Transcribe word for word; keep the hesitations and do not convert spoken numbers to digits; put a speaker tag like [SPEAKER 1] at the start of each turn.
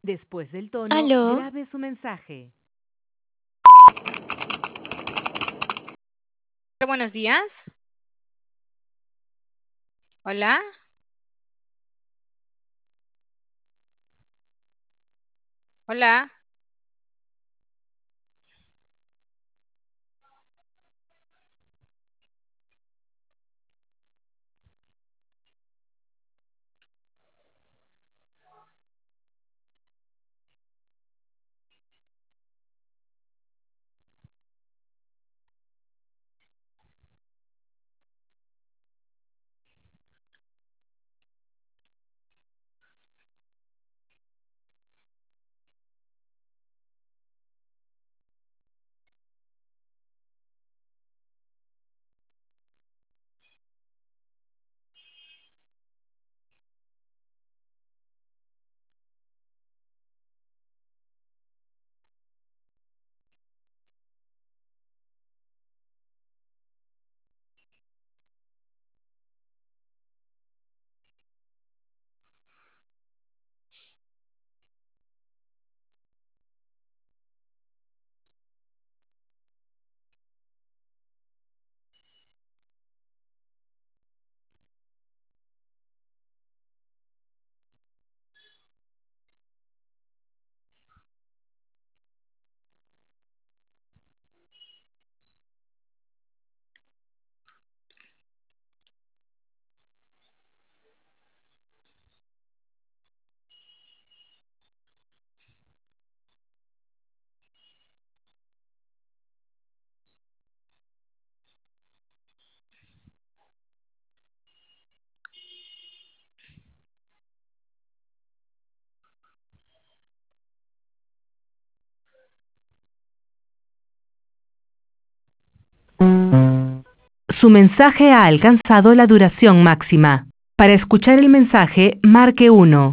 [SPEAKER 1] Después del tono,
[SPEAKER 2] ¿Aló?
[SPEAKER 1] grabe su mensaje.
[SPEAKER 2] Buenos días. Hola. Hola.
[SPEAKER 1] Su mensaje ha alcanzado la duración máxima. Para escuchar el mensaje, marque uno.